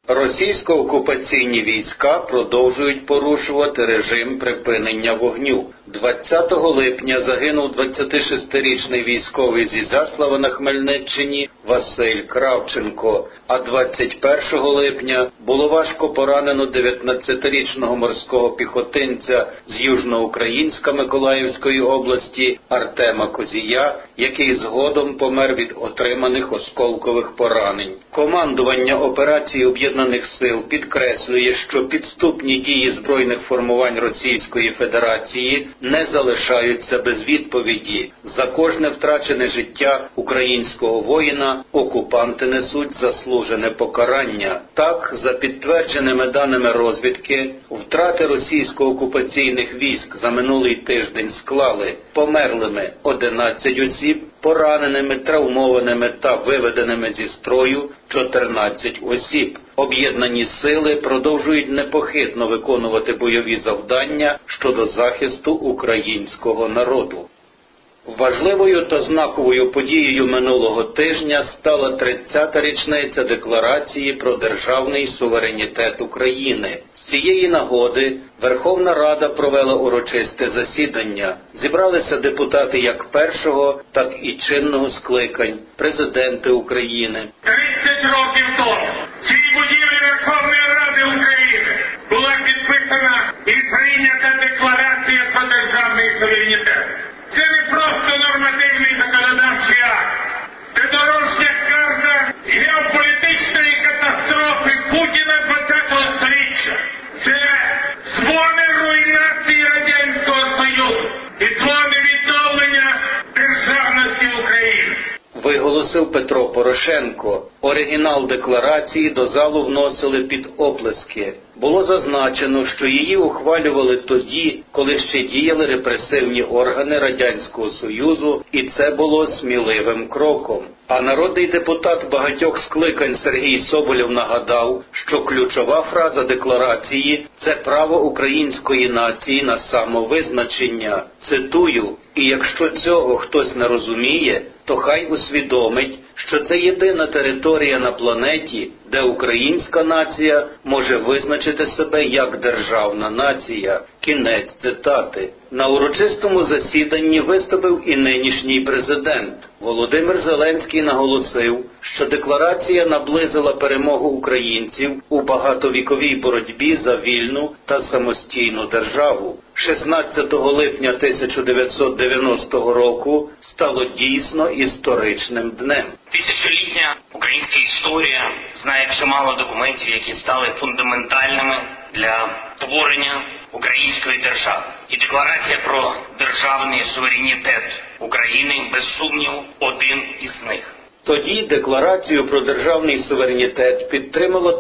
Російсько-окупаційні війська продовжують порушувати режим припинення вогню. 20 липня загинув 26-річний військовий зі Заслава на Хмельниччині Василь Кравченко, а 21 липня було важко поранено 19-річного морського піхотинця з Южноукраїнська Миколаївської області Артема Козія, який згодом помер від отриманих осколкових поранень. Командування операції Об'єднаних сил підкреслює, що підступні дії збройних формувань Російської Федерації не залишаються без відповіді. За кожне втрачене життя українського воїна окупанти несуть заслужене покарання. Так, за підтвердженими даними розвідки, втрати російсько-окупаційних військ за минулий тиждень склали померлими 11 осіб, пораненими, травмованими та виведеними зі строю 14 осіб. Об'єднані сили продовжують непохитно виконувати бойові завдання щодо захисту українського народу. Важливою та знаковою подією минулого тижня стала 30-та річниця Декларації про державний суверенітет України. З цієї нагоди Верховна Рада провела урочисте засідання. Зібралися депутати як першого, так і чинного скликань, президенти України. 30 років тому в цій будівлі Верховної Ради України була підписана і прийнята Декларація про державний суверенітет. Це не просто нормативний законодавчий акт. Це дорожня карта геополітичної катастрофи Путіна ХХ століття. Це дзвони руйнації Радянського Союзу і дзвони відновлення державності України. Виголосив Петро Порошенко. Оригінал декларації до залу вносили під оплески. Було зазначено, що її ухвалювали тоді, коли ще діяли репресивні органи Радянського Союзу, і це було сміливим кроком. А народний депутат багатьох скликань Сергій Соболєв нагадав, що ключова фраза декларації – це право української нації на самовизначення. Цитую: «І якщо цього хтось не розуміє, то хай усвідомить, що це єдина територія на планеті, де українська нація може визначити себе як державна нація». Кінець цитати. На урочистому засіданні виступив і нинішній президент. Володимир Зеленський наголосив, що декларація наблизила перемогу українців у багатовіковій боротьбі за вільну та самостійну державу. 16 липня 1990 року стало дійсно історичним днем. Тисячолітня українська історія знає чимало документів, які стали фундаментальними для творення української держави. І декларація про державний суверенітет України, без сумніву, один із них. Тоді декларацію про державний суверенітет підтримало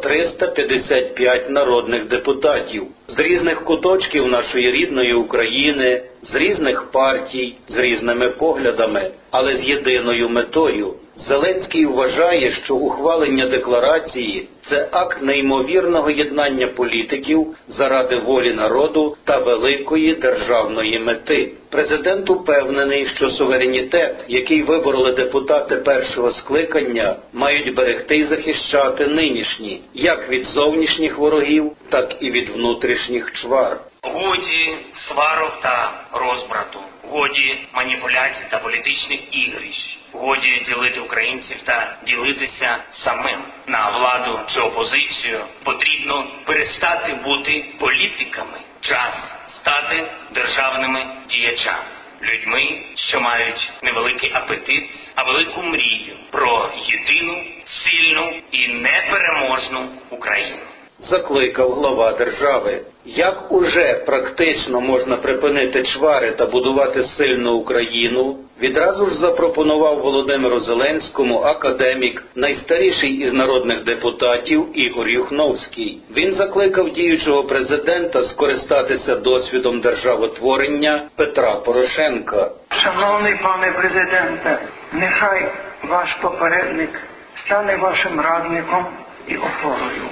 355 народних депутатів з різних куточків нашої рідної України, з різних партій, з різними поглядами, але з єдиною метою. Зеленський вважає, що ухвалення декларації – це акт неймовірного єднання політиків заради волі народу та великої державної мети. Президент упевнений, що суверенітет, який вибороли депутати першого скликання, мають берегти і захищати нинішні, як від зовнішніх ворогів, так і від внутрішніх чвар. Годі сварок та розбрату, годі маніпуляцій та політичних ігрищ, годі ділити українців та ділитися самим. На владу чи опозицію потрібно перестати бути політиками. Час стати державними діячами. Людьми, що мають невеликий апетит, а велику мрію про єдину, сильну і непереможну Україну. Закликав глава держави. Як уже практично можна припинити чвари та будувати сильну Україну, відразу ж запропонував Володимиру Зеленському академік, найстаріший із народних депутатів Ігор Юхновський. Він закликав діючого президента скористатися досвідом державотворення Петра Порошенка. Шановний пане президенте, нехай ваш попередник стане вашим радником і опорою.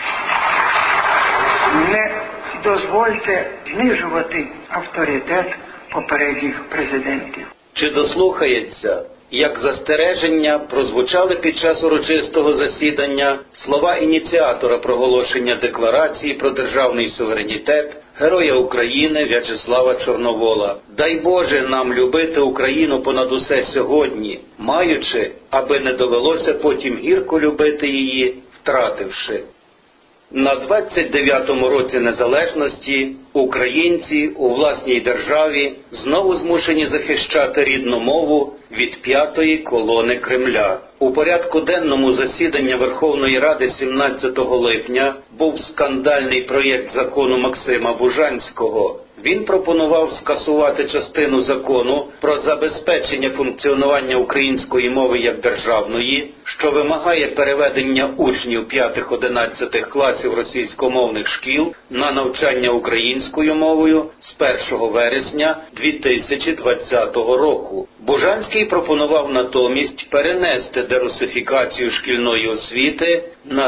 Не дозвольте знижувати авторитет попередніх президентів. Чи дослухається? Як застереження прозвучали під час урочистого засідання слова ініціатора проголошення декларації про державний суверенітет, Героя України В'ячеслава Чорновола. «Дай Боже нам любити Україну понад усе сьогодні, маючи, аби не довелося потім гірко любити її, втративши». На 29-му році незалежності українці у власній державі знову змушені захищати рідну мову від п'ятої колони Кремля. У порядку денному засідання Верховної Ради 17 липня був скандальний проєкт закону Максима Бужанського. Він пропонував скасувати частину закону про забезпечення функціонування української мови як державної, що вимагає переведення учнів 5-11 класів російськомовних шкіл на навчання українською мовою з 1 вересня 2020 року. Бужанський пропонував натомість перенести дерусифікацію шкільної освіти на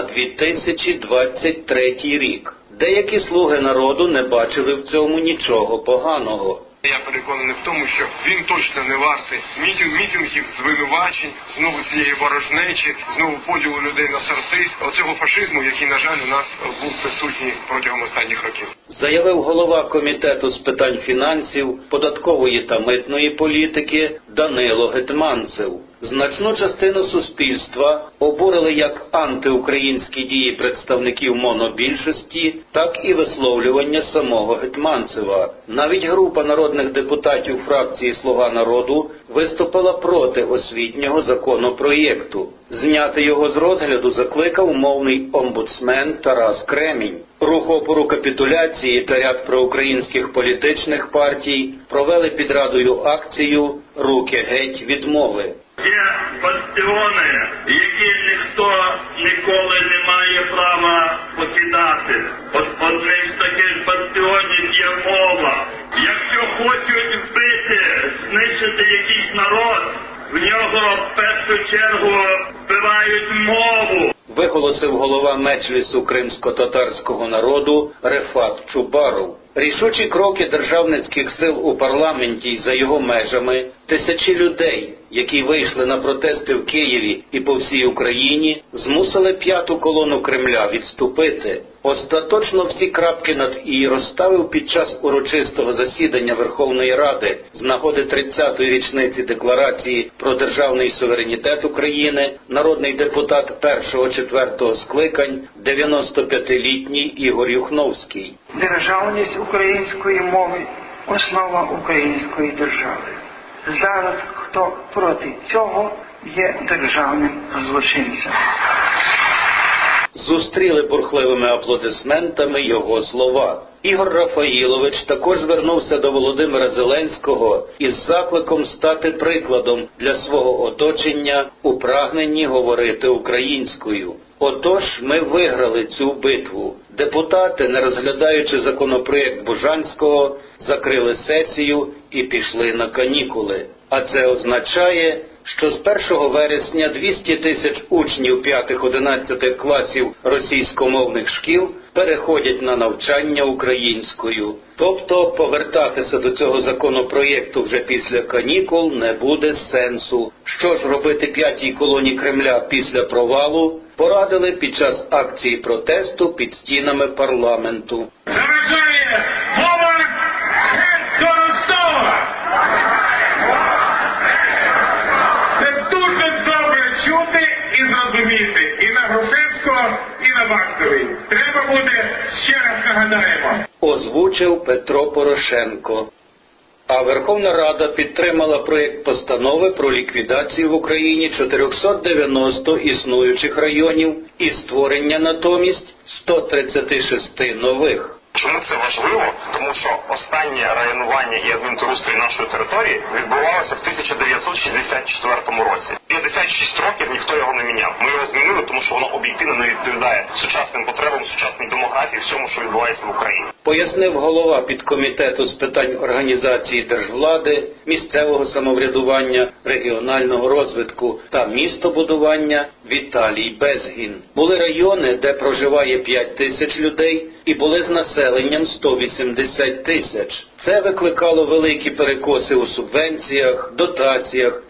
2023 рік. Деякі слуги народу не бачили в цьому нічого поганого. Я переконаний в тому, що він точно не вартий мітингів, звинувачень, знову цієї ворожнечі, знову поділу людей на сорти, оцього фашизму, який, на жаль, у нас був присутній протягом останніх років. Заявив голова Комітету з питань фінансів, податкової та митної політики Данило Гетманцев. Значну частину суспільства обурили як антиукраїнські дії представників монобільшості, так і висловлювання самого Гетманцева. Навіть група народних депутатів фракції «Слуга народу» виступила проти освітнього законопроєкту. Зняти його з розгляду закликав мовний омбудсмен Тарас Кремінь. Рух опору капітуляції та ряд проукраїнських політичних партій провели під Радою акцію «Руки геть від мови». Є бастіони, які ніхто ніколи не має права покидати. Одним з таких бастіонів є мова. Якщо хочуть вбити, знищити якийсь народ, в нього в першу чергу вбивають мову. Виголосив голова Меджлісу кримсько-татарського народу Рефат Чубаров. Рішучі кроки державницьких сил у парламенті й за його межами, тисячі людей, які вийшли на протести в Києві і по всій Україні, змусили п'яту колону Кремля відступити. Остаточно всі крапки над «і» розставив під час урочистого засідання Верховної Ради з нагоди 30-ї річниці Декларації про державний суверенітет України народний депутат 1-4 скликань 95-літній Ігор Юхновський. Державність української мови – основа української держави. Зараз хто проти цього є державним злочинцем. Зустріли бурхливими аплодисментами його слова. Ігор Рафаїлович також звернувся до Володимира Зеленського із закликом стати прикладом для свого оточення у прагненні говорити українською. Отож, ми виграли цю битву. Депутати, не розглядаючи законопроєкт Бужанського, закрили сесію і пішли на канікули. А це означає, що з 1 вересня 200 тисяч учнів 5-11 класів російськомовних шкіл переходять на навчання українською. Тобто повертатися до цього законопроєкту вже після канікул не буде сенсу. Що ж робити п'ятій колоні Кремля після провалу, порадили під час акції протесту під стінами парламенту. Заважає мова до Ростова! Це дуже добре чути і зрозуміти. І на Грушевського, і на Бахтовій. Треба буде, ще раз нагадаємо. Озвучив Петро Порошенко. А Верховна Рада підтримала проєкт постанови про ліквідацію в Україні 490 існуючих районів і створення натомість 136 нових. Чому це важливо? Тому що останнє районування і адмінтерустрій нашої території відбувалося в 1964 році. 56 років ніхто його не міняв. Ми його змінили, тому що воно об'єктивно не відповідає сучасним потребам, сучасній демографії, всьому, що відбувається в Україні. Пояснив голова підкомітету з питань організації держвлади, місцевого самоврядування, регіонального розвитку та містобудування Віталій Безгін. Були райони, де проживає 5 тисяч людей, і були з населенням 180 тисяч. Це викликало великі перекоси у субвенціях, дотаціях,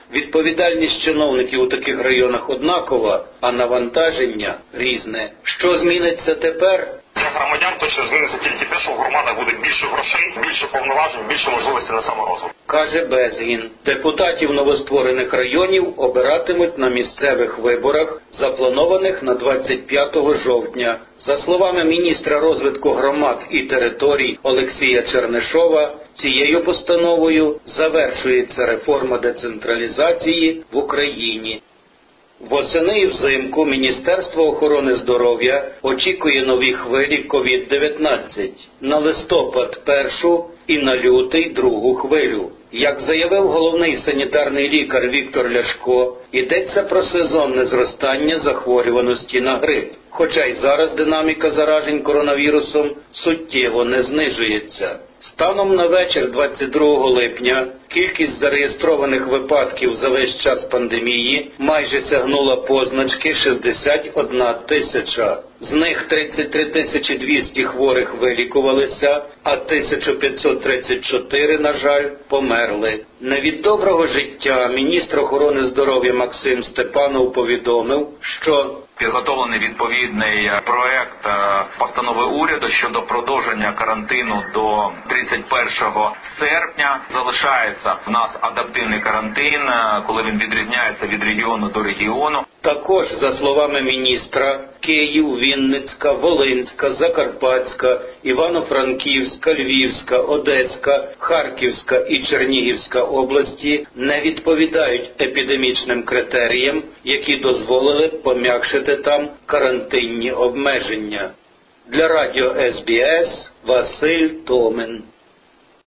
Відповідальність чиновників у таких районах однакова, а навантаження різне. Що зміниться тепер? Для громадян точно зміниться тільки те, що в громадах буде більше грошей, більше повноважень, більше можливостей на саморозвиток. Каже Безгін, депутатів новостворених районів обиратимуть на місцевих виборах, запланованих на 25 жовтня. За словами міністра розвитку громад і територій Олексія Чернишова, цією постановою завершується реформа децентралізації в Україні. Восени і взимку Міністерство охорони здоров'я очікує нові хвилі COVID-19. На листопад – першу і на лютий – другу хвилю. Як заявив головний санітарний лікар Віктор Ляшко, йдеться про сезонне зростання захворюваності на грип. Хоча й зараз динаміка заражень коронавірусом суттєво не знижується. Станом на вечір 22 липня кількість зареєстрованих випадків за весь час пандемії майже сягнула позначки 61 тисяча. З них 33 200 хворих вилікувалися, а 1534, на жаль, померли. Не від доброго життя міністр охорони здоров'я Максим Степанов повідомив, що підготовлений відповідний проект постанови уряду щодо продовження карантину до 31 серпня. Залишається в нас адаптивний карантин, коли він відрізняється від регіону до регіону. Також, за словами міністра, Київ, Вінницька, Волинська, Закарпатська, Івано-Франківська, Львівська, Одеська, Харківська і Чернігівська області не відповідають епідемічним критеріям, які дозволили пом'якшити там карантинні обмеження. Для радіо СБС Василь Томин.